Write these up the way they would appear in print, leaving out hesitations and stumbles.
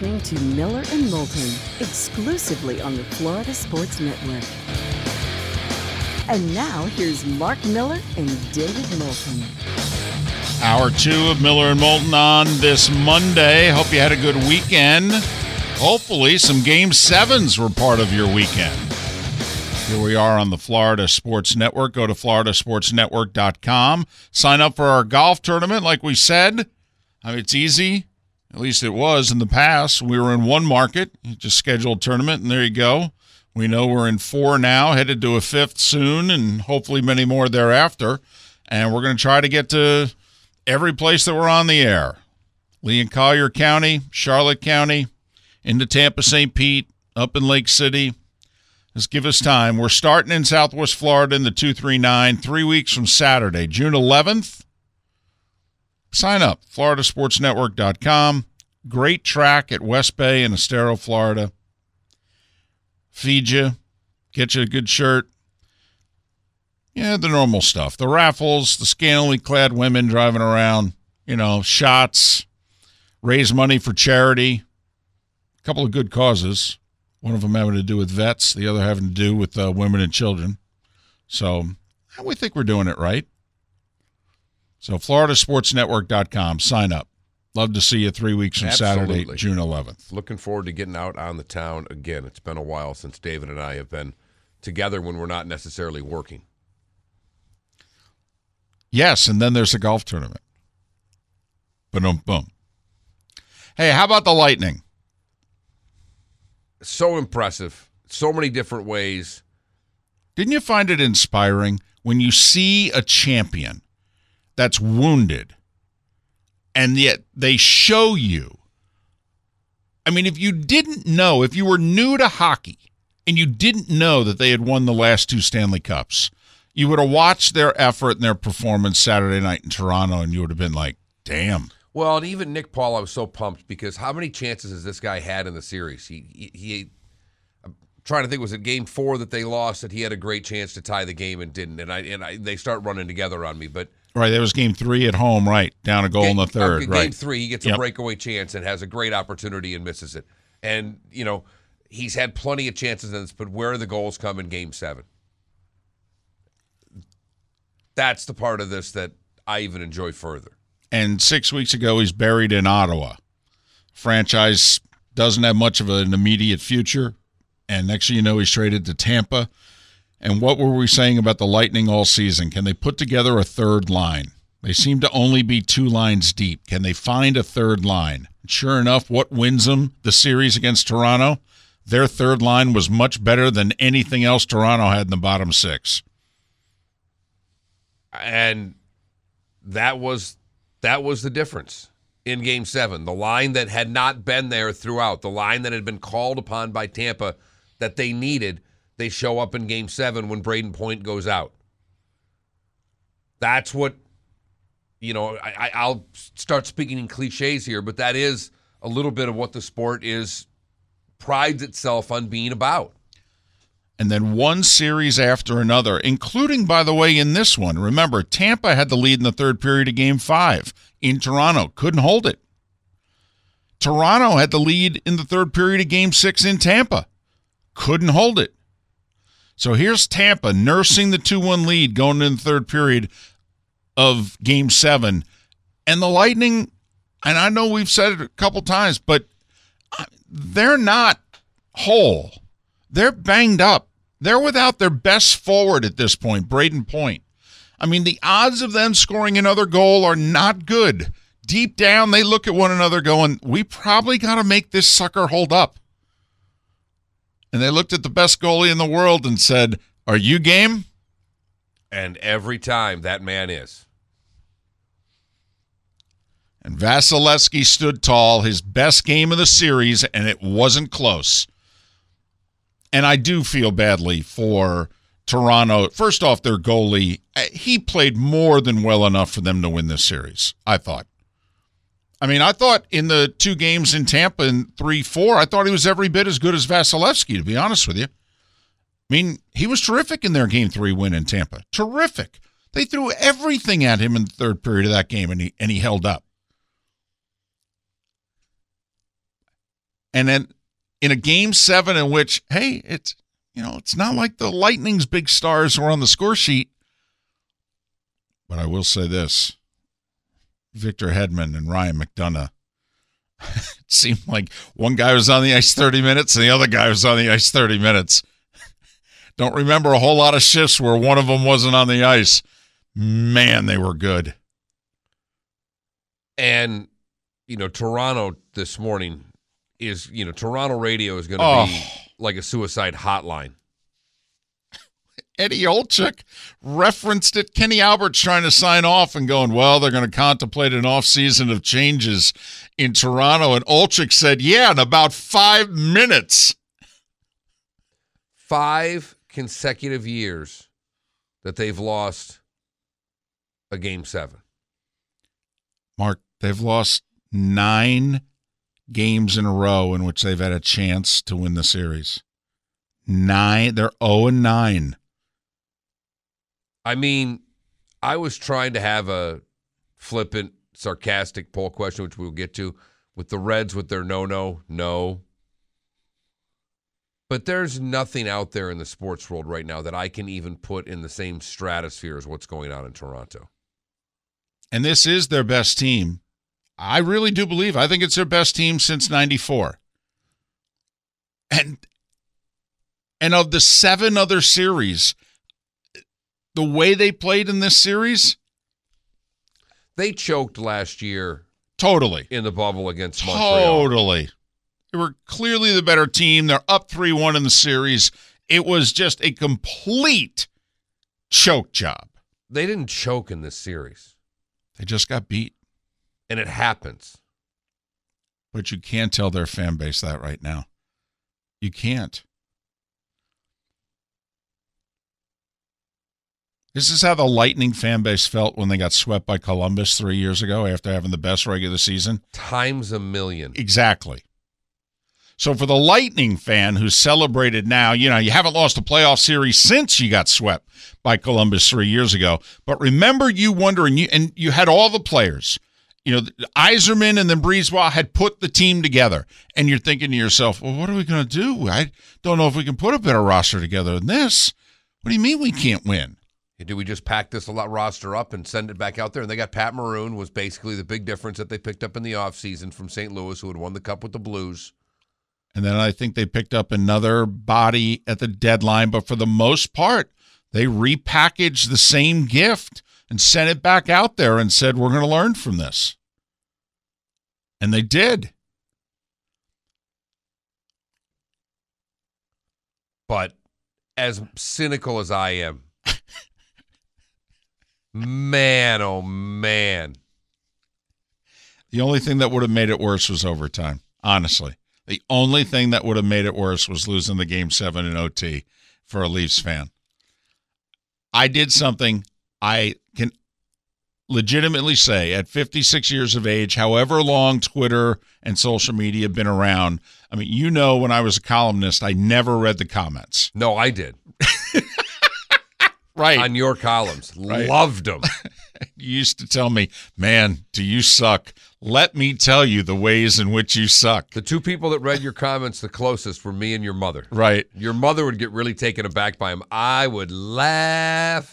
listening to Miller and Moulton, exclusively on the Florida Sports Network. And now, here's Mark Miller and David Moulton. Hour 2 of Miller and Moulton on this Monday. Hope you had a good weekend. Hopefully, some Game 7s were part of your weekend. Here we are on the Florida Sports Network. Go to floridasportsnetwork.com. Sign up for our golf tournament, like we said. I mean, it's easy. At least it was in the past. We were in one market. You just scheduled a tournament, and there you go. We know we're in 4 now, headed to a 5th soon, and hopefully many more thereafter. And we're going to try to get to every place that we're on the air. Lee and Collier County, Charlotte County, into Tampa, St. Pete, up in Lake City. Just give us time. We're starting in Southwest Florida in the 239, 3 weeks from Saturday, June 11th. Sign up, floridasportsnetwork.com. Great track at West Bay in Estero, Florida. Feed you, get you a good shirt. Yeah, the normal stuff. The raffles, the scantily clad women driving around, shots, raise money for charity. A couple of good causes. One of them having to do with vets, the other having to do with women and children. So we think we're doing it right. So floridasportsnetwork.com. Sign up. Love to see you 3 weeks from Absolutely. Saturday, June 11th. Looking forward to getting out on the town again. It's been a while since David and I have been together when we're not necessarily working. Yes, and then there's a golf tournament. Boom, boom. Hey, how about the Lightning? So impressive. So many different ways. Didn't you find it inspiring when you see a champion that's wounded and yet they show you? I mean, if you didn't know, if you were new to hockey and you didn't know that they had won the last 2 Stanley Cups, you would have watched their effort and their performance Saturday night in Toronto and you would have been like, damn. Well, and even Nick Paul, I was so pumped because how many chances has this guy had in the series? He I'm trying to think, was it game 4 that they lost that he had a great chance to tie the game and didn't? And they start running together on me. But right, that was game 3 at home, right? Down a goal in the third, game right? Game 3, he gets a breakaway chance and has a great opportunity and misses it. And, he's had plenty of chances in this, but where are the goals come in game 7? That's the part of this that I even enjoy further. And 6 weeks ago, he's buried in Ottawa. Franchise doesn't have much of an immediate future. And next thing you know, he's traded to Tampa. And what were we saying about the Lightning all season? Can they put together a third line? They seem to only be 2 lines deep. Can they find a third line? Sure enough, what wins them the series against Toronto? Their third line was much better than anything else Toronto had in the bottom 6. And that was the difference in Game 7. The line that had not been there throughout, the line that had been called upon by Tampa that they needed, they show up in Game 7 when Braden Point goes out. That's what, I'll start speaking in cliches here, but that is a little bit of what the sport prides itself on being about. And then one series after another, including, by the way, in this one. Remember, Tampa had the lead in the third period of Game 5 in Toronto. Couldn't hold it. Toronto had the lead in the third period of Game 6 in Tampa. Couldn't hold it. So here's Tampa nursing the 2-1 lead going into the third period of Game 7. And the Lightning, and I know we've said it a couple times, but they're not whole. They're banged up. They're without their best forward at this point, Braden Point. I mean, the odds of them scoring another goal are not good. Deep down, they look at one another going, we probably got to make this sucker hold up. And they looked at the best goalie in the world and said, are you game? And every time that man is. And Vasilevsky stood tall, his best game of the series, and it wasn't close. And I do feel badly for Toronto. First off, their goalie, he played more than well enough for them to win this series, I thought. I mean, I thought in the 2 games in Tampa in 3-4, I thought he was every bit as good as Vasilevsky, to be honest with you. I mean, he was terrific in their Game 3 win in Tampa. Terrific. They threw everything at him in the third period of that game, and he held up. And then in a Game 7 in which, hey, it's not like the Lightning's big stars were on the score sheet. But I will say this. Victor Hedman and Ryan McDonough. It seemed like one guy was on the ice 30 minutes and the other guy was on the ice 30 minutes. Don't remember a whole lot of shifts where one of them wasn't on the ice. Man, they were good. And, Toronto this morning is, Toronto radio is going to be like a suicide hotline. Eddie Olczyk referenced it. Kenny Albert's trying to sign off and going, well, they're going to contemplate an offseason of changes in Toronto. And Olczyk said, yeah, in about 5 minutes. 5 consecutive years that they've lost a Game 7. Mark, they've lost 9 games in a row in which they've had a chance to win the series. 9. They're 0-9. I mean, I was trying to have a flippant, sarcastic poll question, which we'll get to, with the Reds with their no. But there's nothing out there in the sports world right now that I can even put in the same stratosphere as what's going on in Toronto. And this is their best team. I really do believe. I think it's their best team since 94. And of the 7 other series, the way they played in this series, they choked last year. Totally. In the bubble against Montreal. Totally. They were clearly the better team. They're up 3-1 in the series. It was just a complete choke job. They didn't choke in this series. They just got beat. And it happens. But you can't tell their fan base that right now. You can't. This is how the Lightning fan base felt when they got swept by Columbus 3 years ago after having the best regular season. Times a million. Exactly. So for the Lightning fan who celebrated now, you haven't lost a playoff series since you got swept by Columbus 3 years ago. But remember you wondering, and you had all the players. Yzerman and then Brisebois had put the team together. And you're thinking to yourself, well, what are we going to do? I don't know if we can put a better roster together than this. What do you mean we can't win? Do we just pack this roster up and send it back out there? And they got Pat Maroon, was basically the big difference that they picked up in the offseason from St. Louis, who had won the Cup with the Blues. And then I think they picked up another body at the deadline. But for the most part, they repackaged the same gift and sent it back out there and said, we're going to learn from this. And they did. But as cynical as I am, man, oh man. The only thing that would have made it worse was overtime, honestly. The only thing that would have made it worse was losing the Game 7 in OT for a Leafs fan. I did something I can legitimately say at 56 years of age, however long Twitter and social media have been around. I mean, when I was a columnist, I never read the comments. No, I did. Right. On your columns. Right. Loved them. You used to tell me, man, do you suck? Let me tell you the ways in which you suck. The 2 people that read your comments the closest were me and your mother. Right. Your mother would get really taken aback by them. I would laugh.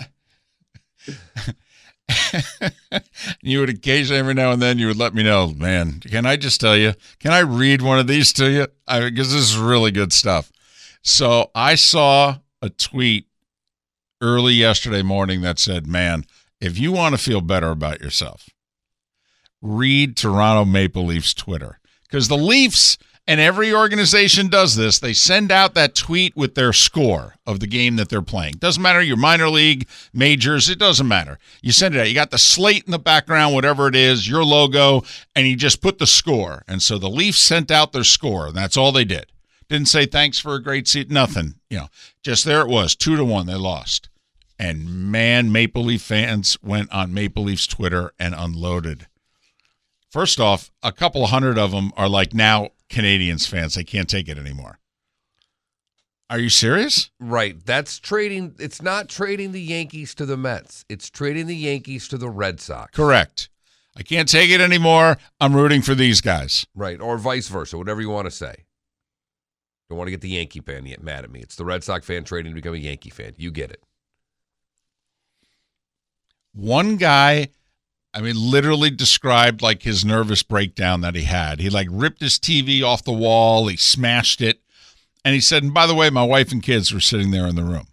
You would occasionally, every now and then, you would let me know, man, can I just tell you, can I read one of these to you? Because this is really good stuff. So I saw a tweet early yesterday morning that said, man, if you want to feel better about yourself, read Toronto Maple Leafs Twitter. Because the Leafs, and every organization does this, they send out that tweet with their score of the game that they're playing. Doesn't matter, your minor league, majors, it doesn't matter. You send it out. You got the slate in the background, whatever it is, your logo, and you just put the score. And so the Leafs sent out their score, and that's all they did. Didn't say thanks for a great seat, nothing. Just there it was, 2-1, they lost. And man, Maple Leaf fans went on Maple Leafs Twitter and unloaded. First off, a couple hundred of them are like now Canadiens fans. They can't take it anymore. Are you serious? Right. That's trading. It's not trading the Yankees to the Mets. It's trading the Yankees to the Red Sox. Correct. I can't take it anymore. I'm rooting for these guys. Right. Or vice versa, whatever you want to say. Don't want to get the Yankee fan yet mad at me. It's the Red Sox fan trading to become a Yankee fan. You get it. One guy, literally described like his nervous breakdown that he had. He like ripped his TV off the wall. He smashed it. And he said, and by the way, my wife and kids were sitting there in the room.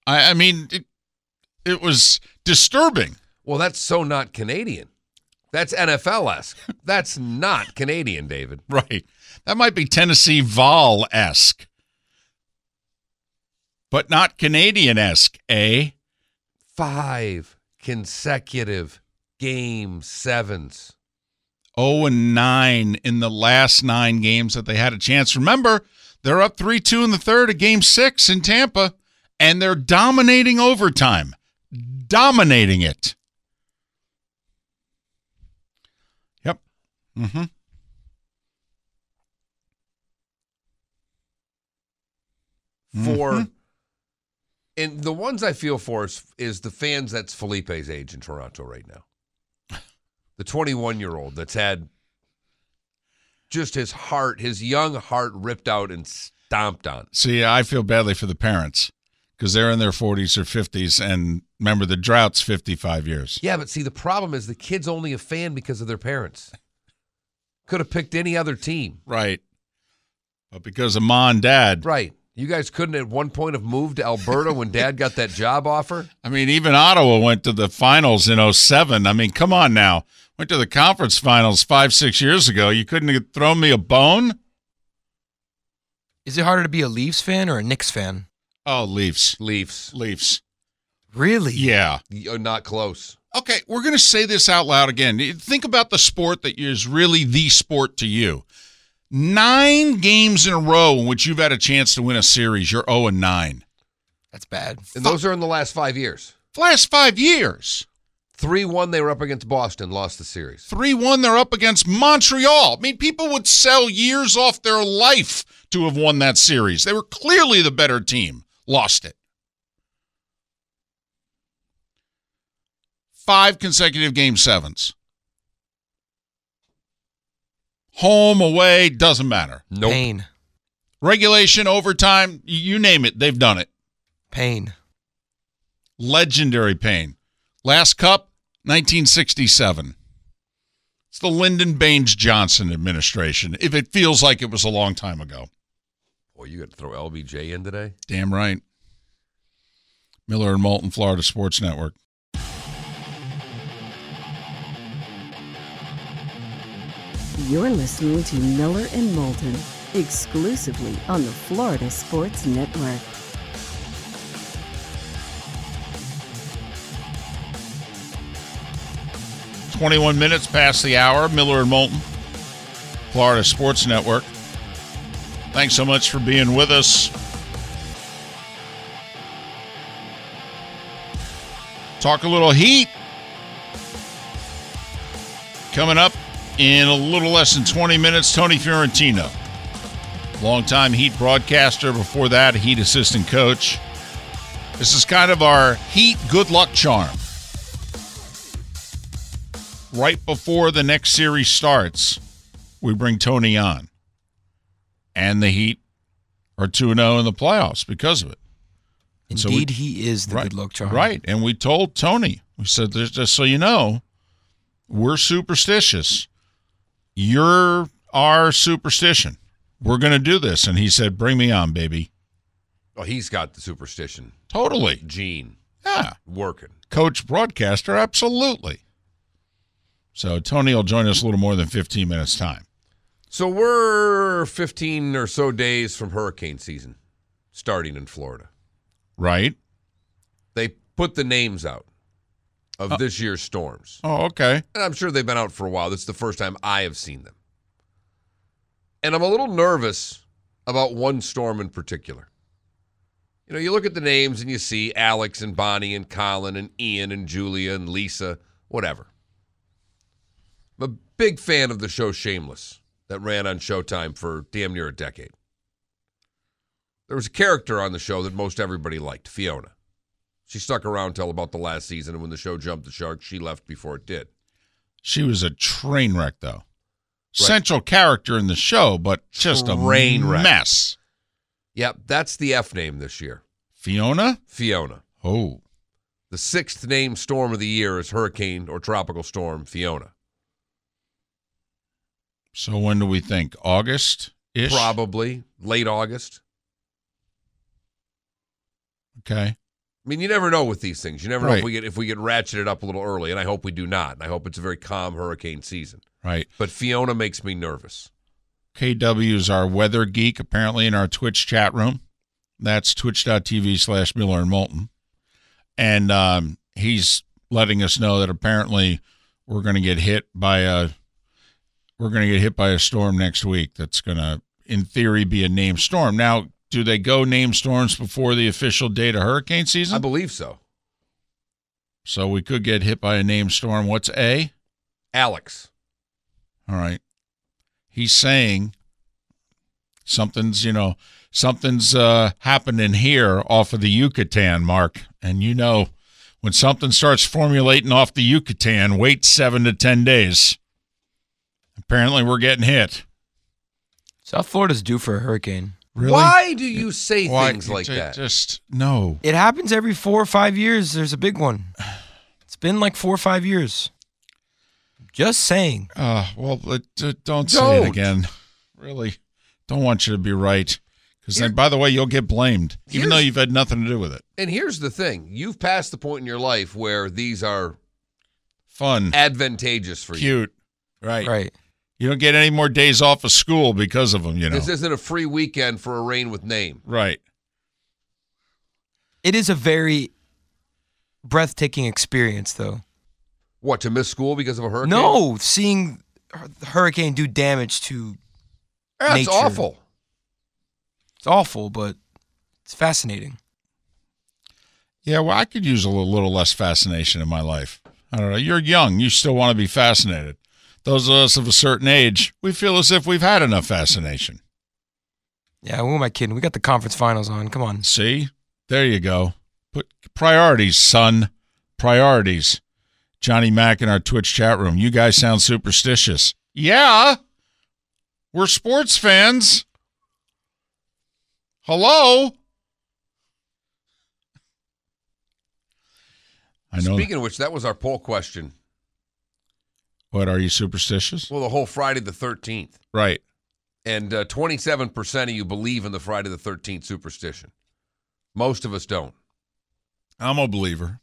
It was disturbing. Well, that's so not Canadian. That's NFL-esque. That's not Canadian, David. Right. That might be Tennessee Vol-esque. But not Canadian-esque, eh? 5 consecutive Game 7s. 0-9 in the last 9 games that they had a chance. Remember, they're up 3-2 in the third of Game 6 in Tampa, and they're dominating overtime. Dominating it. Yep. Mm-hmm. And the ones I feel for is the fans that's Felipe's age in Toronto right now. The 21-year-old that's had just his young heart ripped out and stomped on. See, I feel badly for the parents because they're in their 40s or 50s, and remember, the drought's 55 years. Yeah, but see, the problem is the kid's only a fan because of their parents. Could have picked any other team. Right. But because of Ma and Dad. Right. You guys couldn't at one point have moved to Alberta when Dad got that job offer? Even Ottawa went to the finals in 2007. Come on now. Went to the conference finals 5-6 years ago. You couldn't have thrown me a bone? Is it harder to be a Leafs fan or a Knicks fan? Oh, Leafs. Leafs. Really? Yeah. You're not close. Okay, we're going to say this out loud again. Think about the sport that is really the sport to you. 9 games in a row in which you've had a chance to win a series, you're 0-9. That's bad. And those are in the last 5 years. Last 5 years. 3-1, they were up against Boston, lost the series. 3-1, they're up against Montreal. People would sell years off their life to have won that series. They were clearly the better team. Lost it. 5 consecutive Game 7s. Home, away, doesn't matter. Nope. Pain. Regulation, overtime, you name it, they've done it. Pain. Legendary pain. Last cup, 1967. It's the Lyndon Baines Johnson administration, if it feels like it was a long time ago. Boy, you got to throw LBJ in today? Damn right. Miller and Moulton, Florida Sports Network. You're listening to Miller and Moulton, exclusively on the Florida Sports Network. "21 minutes past the hour. Miller and Moulton, Florida Sports Network. Thanks so much for being with us. Talk a little Heat. Coming up in a little less than 20 minutes, Tony Fiorentino. Longtime Heat broadcaster. Before that, Heat assistant coach. This is kind of our Heat good luck charm. Right before the next series starts, we bring Tony on. And the Heat are 2-0 in the playoffs because of it. Indeed, he is the good luck charm. Right. And we told Tony, we said, just so you know, we're superstitious. You're our superstition. We're going to do this. And he said, bring me on, baby. Oh, he's got the superstition. Totally. Gene. Yeah. Working. Coach broadcaster, absolutely. So Tony will join us a little more than 15 minutes' time. So we're 15 or so days from hurricane season starting in Florida. Right. They put the names out of this year's storms. Oh, okay. And I'm sure they've been out for a while. This is the first time I have seen them. And I'm a little nervous about one storm in particular. You know, you look at the names and you see Alex and Bonnie and Colin and Ian and Julia and Lisa, whatever. I'm a big fan of the show Shameless that ran on Showtime for damn near a decade. There was a character on the show that most everybody liked, Fiona. She stuck around till about the last season, and when the show jumped the shark, she left before it did. She was a train wreck, though. Right. Central character in the show, but just a mess. Yep, that's the F name this year. Fiona? Fiona. Oh. The 6th named storm of the year is Hurricane or Tropical Storm Fiona. So when do we think? August-ish? Probably late August. Okay. I mean, you never know with these things. You never know Right. if we get ratcheted up a little early, and I hope we do not. And I hope it's a very calm hurricane season. Right. But Fiona makes me nervous. KW is our weather geek, apparently, in our Twitch chat room. That's twitch.tv/Miller and Moulton. And he's letting us know that apparently we're going to get hit by a storm next week that's going to, in theory, be a named storm. Now, do they go name storms before the official date of hurricane season? I believe so. So we could get hit by a named storm. What's A? Alex. All right. He's saying something's happening here off of the Yucatan, Mark. And when something starts formulating off the Yucatan, wait 7 to 10 days. Apparently we're getting hit. South Florida's due for a hurricane. Really? Why do you say things like that? Just no. It happens every 4 or 5 years. There's a big one. It's been like 4 or 5 years. Just saying. Don't say it again. Really, don't want you to be right. Because then, by the way, you'll get blamed, even though you've had nothing to do with it. And here's the thing. You've passed the point in your life where these are Fun. advantageous for you. Cute. Right. Right. You don't get any more days off of school because of them, This isn't a free weekend for a rain with name. Right. It is a very breathtaking experience, though. What, to miss school because of a hurricane? No, seeing the hurricane do damage to That's nature. awful. It's awful, but it's fascinating. Yeah, well, I could use a little less fascination in my life. I don't know. You're young. You still want to be fascinated. Those of us of a certain age, we feel as if we've had enough fascination. Yeah, who am I kidding? We got the conference finals on. Come on. See? There you go. Put priorities, son. Priorities. Johnny Mack in our Twitch chat room. You guys sound superstitious. Yeah. We're sports fans. Hello? I know. Speaking of which, that was our poll question. What, are you superstitious? Well, the whole Friday the 13th. Right. And 27% of you believe in the Friday the 13th superstition. Most of us don't. I'm a believer.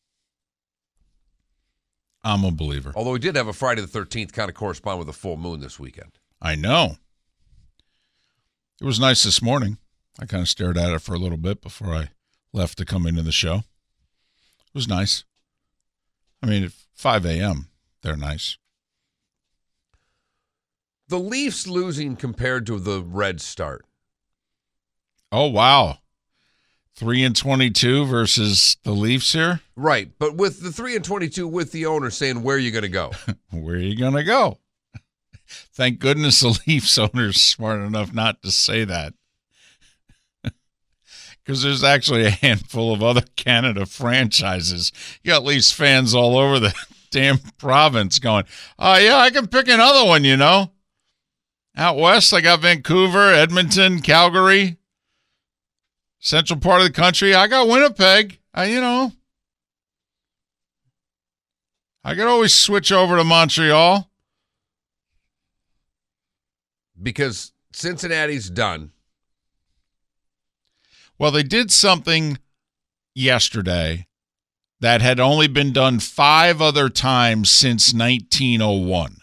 Although we did have a Friday the 13th kind of correspond with a full moon this weekend. I know. It was nice this morning. I kind of stared at it for a little bit before I left to come into the show. It was nice. I mean, at 5 a.m., they're nice. The Leafs losing compared to the Reds start. Oh, wow. 3-22 versus the Leafs here? Right, but with the 3-22 with the owner saying, where are you going to go? Where are you going to go? Thank goodness the Leafs owner's smart enough not to say that. Because there's actually a handful of other Canada franchises. You got Leafs fans all over the damn province going, oh, yeah, I can pick another one, Out west, I got Vancouver, Edmonton, Calgary. Central part of the country, I got Winnipeg. I could always switch over to Montreal. Because Cincinnati's done. Well, they did something yesterday that had only been done 5 other times since 1901.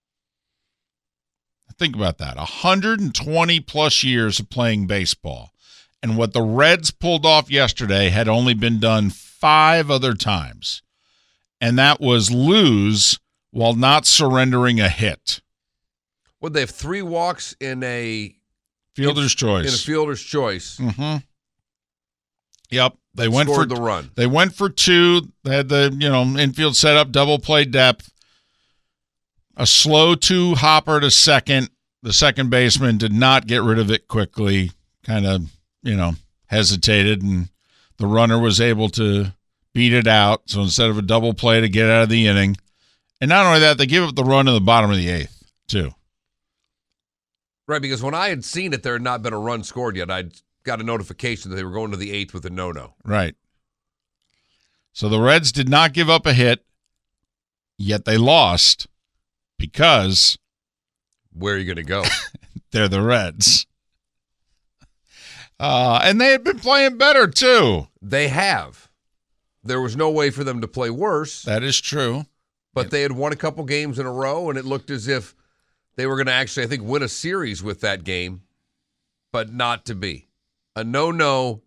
Think about that. 120 plus years of playing baseball. And what the Reds pulled off yesterday had only been done 5 other times. And that was lose while not surrendering a hit. Would they have 3 walks in a Fielder's choice. In a fielder's choice. Mm-hmm. Yep. They went for the run. They went for 2. They had the, infield setup, double play depth. A slow 2 hopper to second. The second baseman did not get rid of it quickly. Kind of, hesitated, and the runner was able to beat it out. So instead of a double play to get out of the inning. And not only that, they give up the run in the bottom of the 8th, too. Right, because when I had seen it, there had not been a run scored yet. I'd got a notification that they were going to the 8th with a no-no. Right. So the Reds did not give up a hit, yet they lost because Where are you going to go? they're the Reds. And they had been playing better, too. They have. There was no way for them to play worse, That is true. but they had won a couple games in a row, and it looked as if they were going to actually, I think, win a series with that game, but not to be. A no,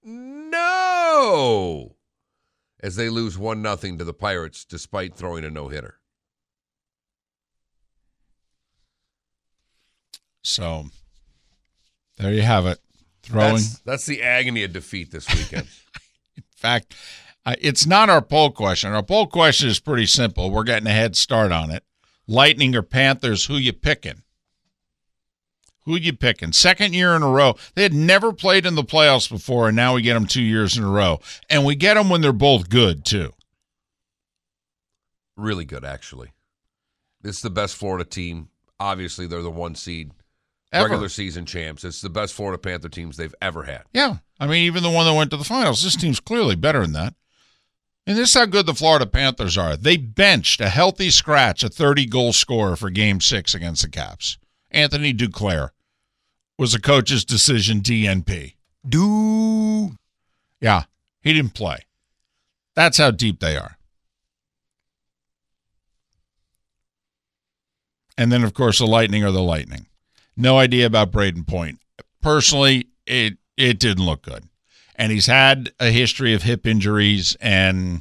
as they lose 1-0 to the Pirates despite throwing a no-hitter. So there you have it. Throwing. That's the agony of defeat this weekend. In fact, it's not our poll question. Our poll question is pretty simple. We're getting a head start on it. Lightning or Panthers, who you picking? Who you picking? Second year in a row. They had never played in the playoffs before, and now we get them 2 years in a row. And we get them when they're both good, too. Really good, actually. This is the best Florida team. Obviously, they're the 1 seed. Ever. Regular season champs. It's the best Florida Panther teams they've ever had. Yeah. I mean, even the one that went to the finals, this team's clearly better than that. And this is how good the Florida Panthers are. They benched a healthy scratch, a 30-goal scorer for Game 6 against the Caps. Anthony Duclair was a coach's decision DNP. Yeah, he didn't play. That's how deep they are. And then, of course, the Lightning are the Lightning. No idea about Braden Point. Personally, it didn't look good. And he's had a history of hip injuries. And,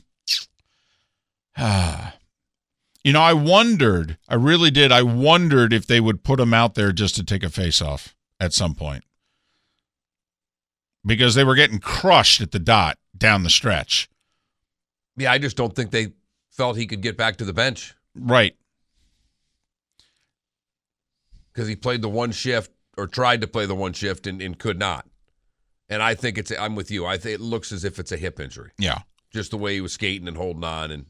I really did. I wondered if they would put him out there just to take a face-off at some point. Because they were getting crushed at the dot down the stretch. Yeah, I just don't think they felt he could get back to the bench. Right. Because he played the 1 shift or tried to play the 1 shift and could not. And I think I'm with you. I think it looks as if it's a hip injury. Yeah. Just the way he was skating and holding on. And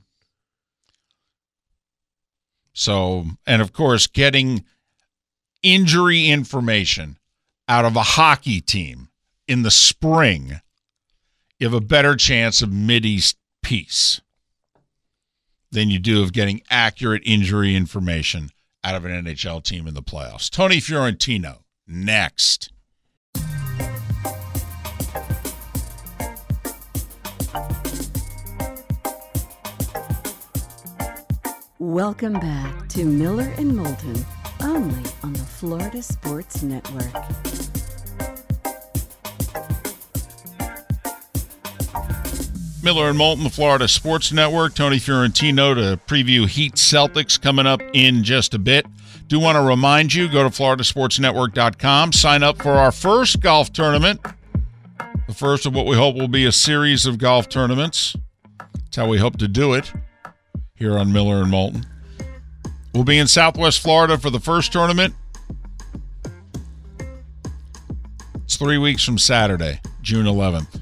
so, and of course, getting injury information out of a hockey team in the spring, you have a better chance of Mideast peace than you do of getting accurate injury information out of an NHL team in the playoffs. Tony Fiorentino, next. Welcome back to Miller and Moulton, only on the Florida Sports Network. Miller and Moulton, the Florida Sports Network. Tony Fiorentino to preview Heat Celtics coming up in just a bit. Do want to remind you, go to floridasportsnetwork.com, sign up for our first golf tournament, the first of what we hope will be a series of golf tournaments. That's how we hope to do it here on Miller and Moulton. We'll be in Southwest Florida for the first tournament. It's 3 weeks from Saturday, June 11th.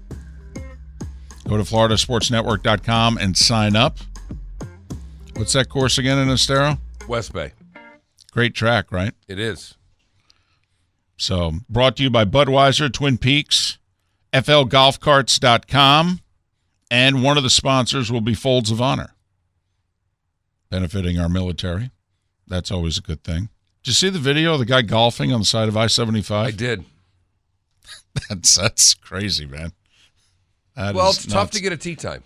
Go to floridasportsnetwork.com and sign up. What's that course again in Estero? West Bay. Great track, right? It is. So, brought to you by Budweiser, Twin Peaks, FLGolfCarts.com, and one of the sponsors will be Folds of Honor, benefiting our military. That's always a good thing. Did you see the video of the guy golfing on the side of I-75? I did. That's crazy, man. Well, it's tough to get a tee time.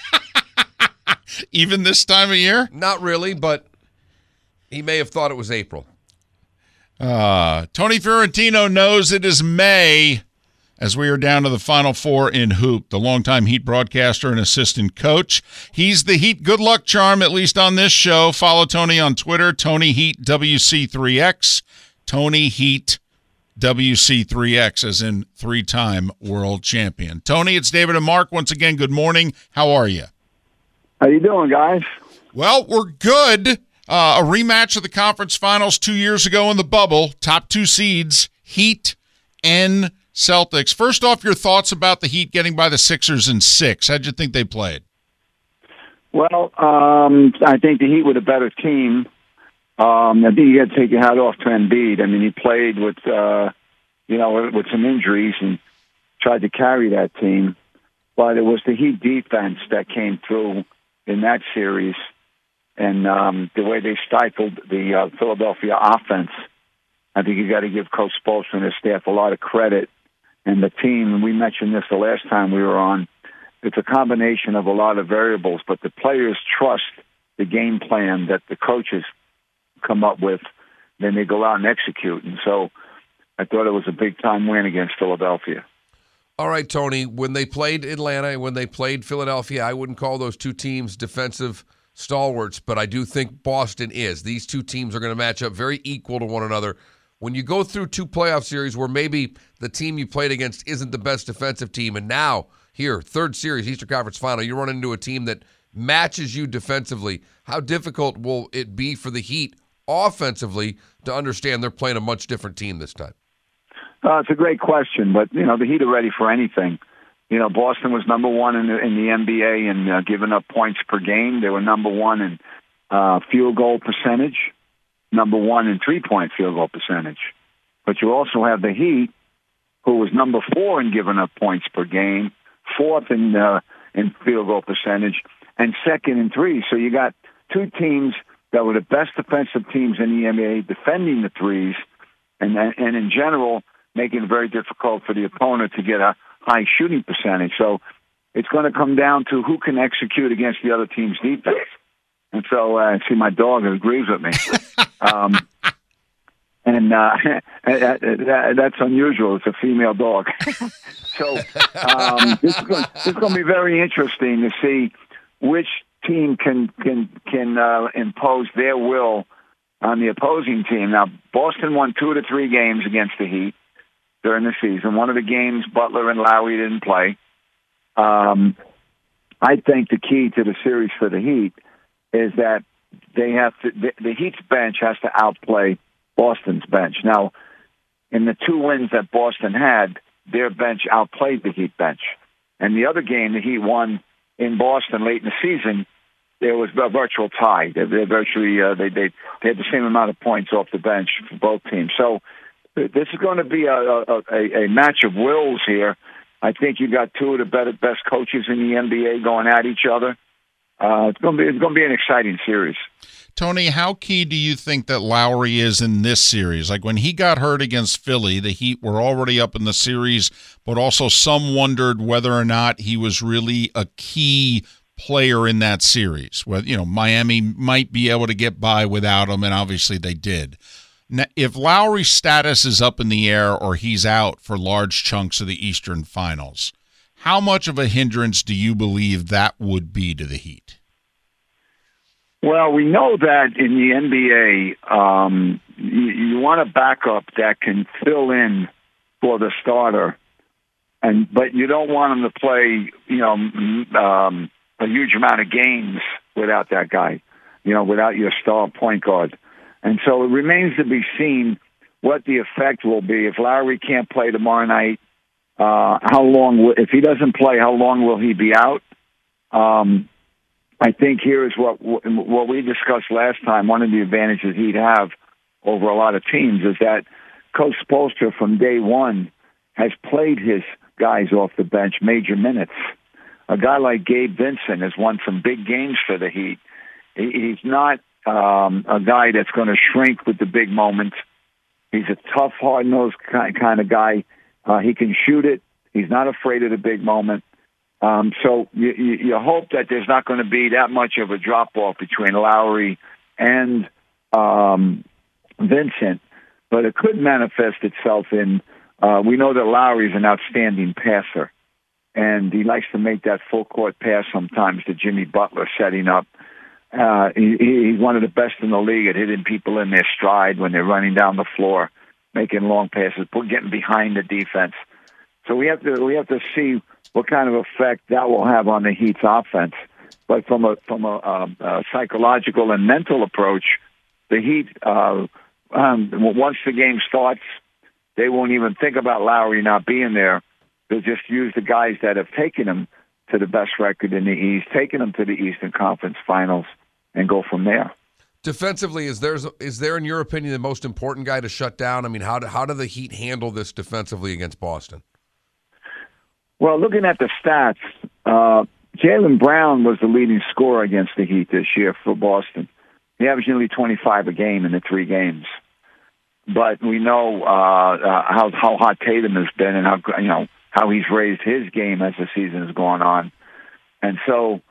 Even this time of year? Not really, but he may have thought it was April. Tony Fiorentino knows it is May as we are down to the Final Four in Hoop. The longtime Heat broadcaster and assistant coach. He's the Heat good luck charm, at least on this show. Follow Tony on Twitter, Tony Heat WC3X. Tony Heat WC3X, as in 3-time world champion. Tony, it's David and Mark. Once again, good morning. How are you? How you doing, guys? Well, we're good. A rematch of the conference finals 2 years ago in the bubble. Top 2 seeds, Heat and Celtics. First off, your thoughts about the Heat getting by the Sixers in 6. How'd you think they played? Well, I think the Heat were the better team. I think you got to take your hat off to Embiid. I mean, he played with, with some injuries and tried to carry that team. But it was the Heat defense that came through in that series, and the way they stifled the Philadelphia offense. I think you got to give Coach Spoelstra and his staff a lot of credit. And the team, and we mentioned this the last time we were on, it's a combination of a lot of variables, but the players trust the game plan that the coaches come up with, then they go out and execute. And so I thought it was a big-time win against Philadelphia. All right, Tony, when they played Atlanta and when they played Philadelphia, I wouldn't call those two teams defensive stalwarts, but I do think Boston is. These two teams are going to match up very equal to one another. When you go through two playoff series where maybe the team you played against isn't the best defensive team, and now here, third series, Eastern Conference Final, you run into a team that matches you defensively, how difficult will it be for the Heat offensively to understand they're playing a much different team this time? It's a great question, but, the Heat are ready for anything. Boston was number one in the NBA in giving up points per game. They were number one in field goal percentage, number one in three-point field goal percentage. But you also have the Heat, who was number 4 in giving up points per game, fourth in field goal percentage, and second in threes. So you got two teams that were the best defensive teams in the NBA defending the threes, and in general making it very difficult for the opponent to get a high shooting percentage. So it's going to come down to who can execute against the other team's defense. And so I see my dog agrees with me. That's unusual. It's a female dog. So this is going to be very interesting to see which team can impose their will on the opposing team. Now, Boston won 2 of the 3 games against the Heat during the season. One of the games, Butler and Lowry didn't play. I think the key to the series for the Heat is that the Heat's bench has to outplay Boston's bench. Now, in the 2 wins that Boston had, their bench outplayed the Heat bench. And the other game, the Heat won in Boston late in the season, there was a virtual tie. They virtually they had the same amount of points off the bench for both teams. So this is going to be a match of wills here. I think you got 2 of the best coaches in the NBA going at each other. It's going to be an exciting series. Tony, how key do you think that Lowry is in this series? Like when he got hurt against Philly, the Heat were already up in the series, but also some wondered whether or not he was really a key player in that series. Whether, Miami might be able to get by without him, and obviously they did. Now, if Lowry's status is up in the air or he's out for large chunks of the Eastern Finals, how much of a hindrance do you believe that would be to the Heat? Well, we know that in the NBA, you want a backup that can fill in for the starter, but you don't want him to play, a huge amount of games without that guy, without your star point guard. And so it remains to be seen what the effect will be if Lowry can't play tomorrow night. If he doesn't play, how long will he be out? I think here is what we discussed last time. One of the advantages he'd have over a lot of teams is that Coach Spoelstra from day one has played his guys off the bench major minutes. A guy like Gabe Vincent has won some big games for the Heat. He's not a guy that's going to shrink with the big moments. He's a tough, hard-nosed kind of guy. He can shoot it. He's not afraid of the big moment. So you hope that there's not going to be that much of a drop-off between Lowry and Vincent, but it could manifest itself in we know that Lowry's an outstanding passer, and he likes to make that full-court pass sometimes to Jimmy Butler setting up. He's one of the best in the league at hitting people in their stride when they're running down the floor, making long passes, getting behind the defense. So we have to see what kind of effect that will have on the Heat's offense. But from a psychological and mental approach, the Heat, once the game starts, they won't even think about Lowry not being there. They'll just use the guys that have taken them to the best record in the East, taken them to the Eastern Conference Finals, and go from there. Defensively, is there in your opinion the most important guy to shut down? I mean, how do the Heat handle this defensively against Boston? Well, looking at the stats, Jaylen Brown was the leading scorer against the Heat this year for Boston. He averaged nearly 25 a game in the 3 games. But we know how hot Tatum has been, and how he's raised his game as the season has gone on. And so,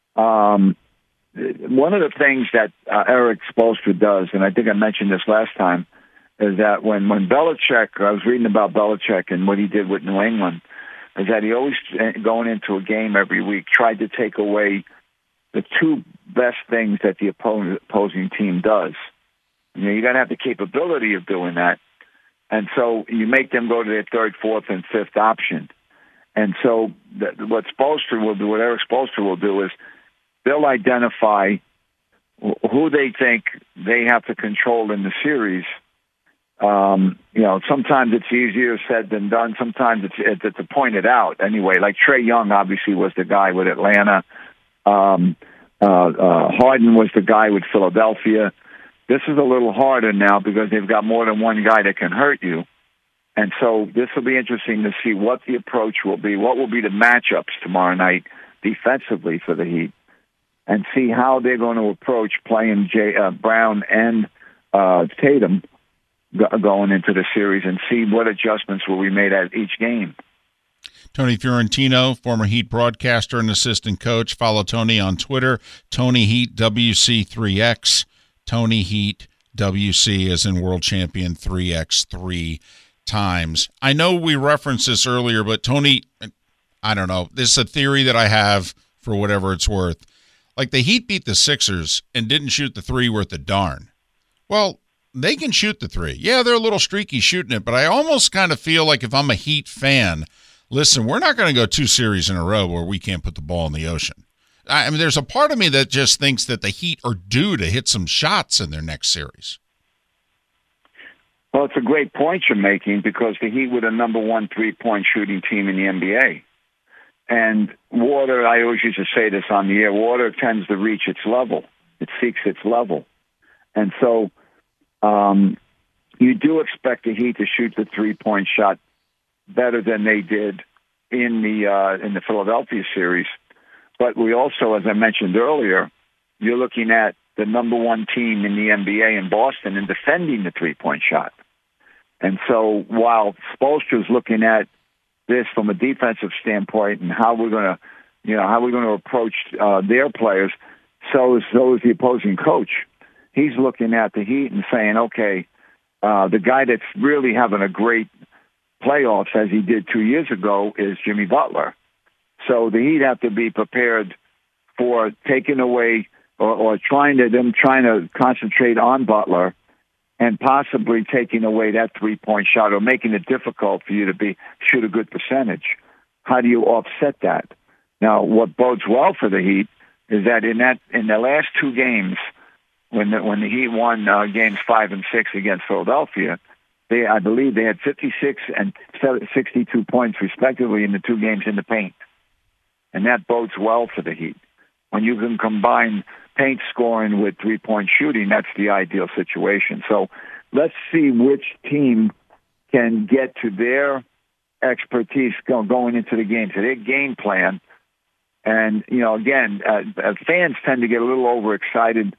one of the things that Eric Spoelstra does, and I think I mentioned this last time, is that when Belichick, I was reading about Belichick and what he did with New England, is that he always, going into a game every week, tried to take away the 2 best things that the opposing team does. You got to have the capability of doing that. And so you make them go to their 3rd, 4th, and 5th option. And so what Spoelstra will do, what Eric Spoelstra will do is they'll identify who they think they have to control in the series. Sometimes it's easier said than done. Sometimes it's to point it out anyway. Like Trae Young obviously was the guy with Atlanta. Harden was the guy with Philadelphia. This is a little harder now because they've got more than one guy that can hurt you. And so this will be interesting to see what the approach will be, what will be the matchups tomorrow night defensively for the Heat, and see how they're going to approach playing Brown and Tatum going into the series, and see what adjustments will be made at each game. Tony Fiorentino, former Heat broadcaster and assistant coach. Follow Tony on Twitter, Tony Heat WC3X. Tony Heat WC as in world champion 3x3 times. I know we referenced this earlier, but Tony, I don't know. This is a theory that I have for whatever it's worth. Like the Heat beat the Sixers and didn't shoot the 3 worth a darn. Well, they can shoot the 3. Yeah, they're a little streaky shooting it, but I almost kind of feel like if I'm a Heat fan, listen, we're not going to go 2 series in a row where we can't put the ball in the ocean. I mean, there's a part of me that just thinks that the Heat are due to hit some shots in their next series. Well, it's a great point you're making, because the Heat were the number 1 3-point shooting team in the NBA. And water, I always used to say this on the air, water tends to reach its level. It seeks its level. And so you do expect the Heat to shoot the 3-point shot better than they did in the Philadelphia series. But we also, as I mentioned earlier, you're looking at the number 1 team in the NBA in Boston and defending the 3-point shot. And so while Spoelstra's looking at this from a defensive standpoint and how we're going to approach their players, so is the opposing coach. He's looking at the Heat and saying, okay, the guy that's really having a great playoffs, as he did 2 years ago, is Jimmy Butler. So the Heat have to be prepared for taking away or trying to concentrate on Butler and possibly taking away that 3-point shot or making it difficult for you to shoot a good percentage. How do you offset that? Now, what bodes well for the Heat is that in the last 2 games, when the Heat won games 5 and 6 against Philadelphia, I believe they had 56 and 62 points respectively in the 2 games in the paint. And that bodes well for the Heat. When you can combine paint scoring with 3-point shooting, that's the ideal situation. So let's see which team can get to their expertise going into the game, to their game plan. And, again, fans tend to get a little overexcited.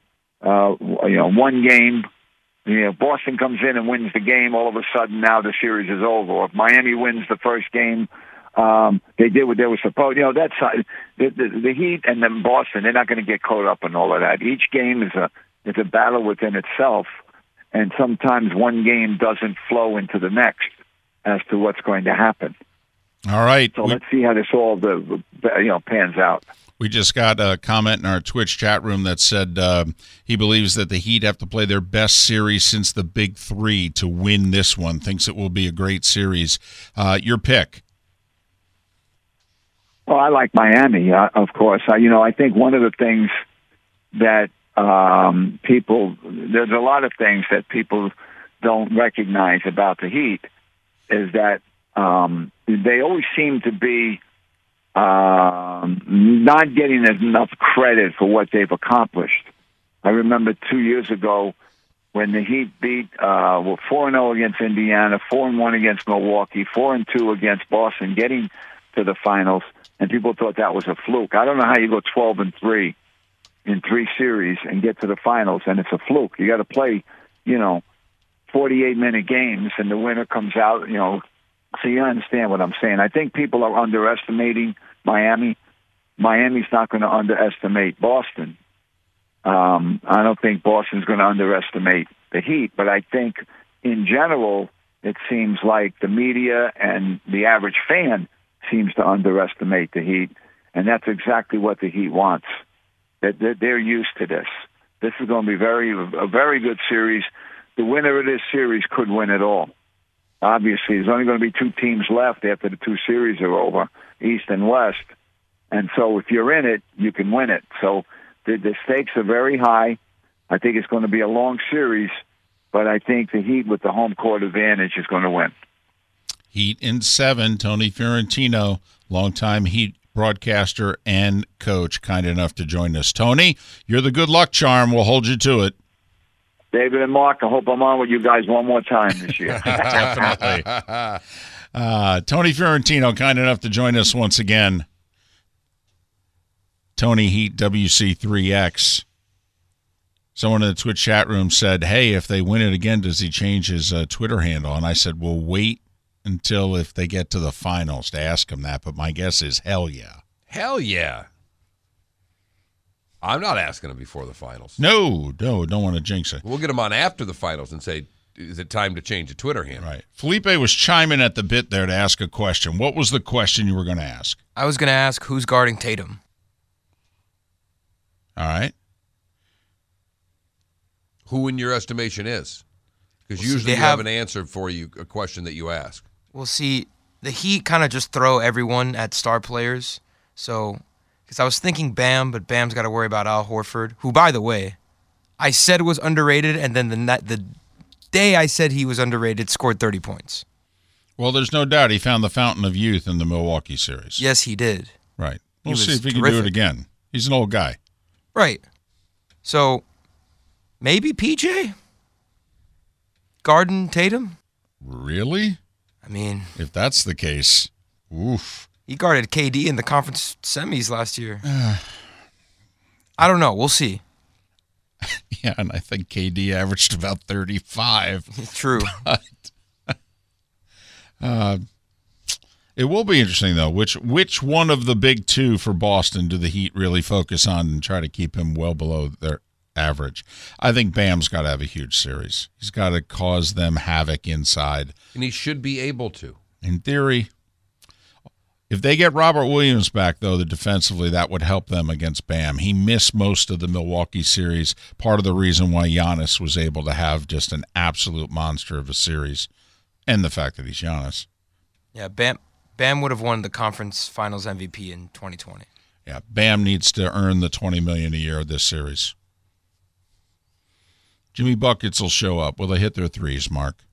One game, Boston comes in and wins the game, all of a sudden now the series is over. Or if Miami wins the first game, they did what they were supposed. That's the Heat and then Boston. They're not going to get caught up in all of that. Each game is a battle within itself, and sometimes one game doesn't flow into the next as to what's going to happen. All right. So let's see how this all pans out. We just got a comment in our Twitch chat room that said he believes that the Heat have to play their best series since the Big 3 to win this one. Thinks it will be a great series. Your pick? Well, I like Miami, of course. I think one of the things that there's a lot of things that people don't recognize about the Heat is that they always seem to be not getting enough credit for what they've accomplished. I remember 2 years ago when the Heat beat were 4-0 against Indiana, 4-1 against Milwaukee, 4-2 against Boston, getting to the finals, and people thought that was a fluke. I don't know how you go 12-3 in 3 series and get to the finals, and it's a fluke. You got to play, 48-minute games, and the winner comes out, So you understand what I'm saying. I think people are underestimating Miami. Miami's not going to underestimate Boston. I don't think Boston's going to underestimate the Heat, but I think in general it seems like the media and the average fan seems to underestimate the Heat, and that's exactly what the Heat wants. They're used to this. This is going to be a very good series. The winner of this series could win it all. Obviously, there's only going to be 2 teams left after the 2 series are over, East and West. And so if you're in it, you can win it. So the stakes are very high. I think it's going to be a long series, but I think the Heat with the home court advantage is going to win. Heat in 7, Tony Fiorentino, longtime Heat broadcaster and coach, kind enough to join us. Tony, you're the good luck charm. We'll hold you to it. David and Mark, I hope I'm on with you guys one more time this year. Definitely. Tony Fiorentino, kind enough to join us once again. Tony Heat WC3X. Someone in the Twitch chat room said, hey, if they win it again, does he change his Twitter handle? And I said, well, wait until if they get to the finals to ask him that. But my guess is hell yeah. Hell yeah. I'm not asking him before the finals. No, don't want to jinx it. We'll get him on after the finals and say, is it time to change the Twitter handle? Right. Felipe was chiming at the bit there to ask a question. What was the question you were going to ask? I was going to ask who's guarding Tatum. All right. Who in your estimation is? Because usually you have an answer for you, a question that you ask. Well, see, the Heat kind of just throw everyone at star players. So, because I was thinking Bam, but Bam's got to worry about Al Horford, who, by the way, I said was underrated, and then the day I said he was underrated, scored 30 points. Well, there's no doubt he found the fountain of youth in the Milwaukee series. Yes, he did. Right. We'll see if he can do it again. He's an old guy. Right. So, maybe PJ? Garden Tatum? Really? I mean, if that's the case, oof. He guarded KD in the conference semis last year. I don't know. We'll see. Yeah, and I think KD averaged about 35. True. But, it will be interesting, though. Which one of the big 2 for Boston do the Heat really focus on and try to keep him well below their average? I think Bam's got to have a huge series. He's got to cause them havoc inside. And he should be able to. In theory. If they get Robert Williams back, though, defensively, that would help them against Bam. He missed most of the Milwaukee series, part of the reason why Giannis was able to have just an absolute monster of a series, and the fact that he's Giannis. Yeah, Bam would have won the conference finals MVP in 2020. Yeah, Bam needs to earn the $20 million a year of this series. Jimmy Buckets will show up. Will they hit their threes, Mark?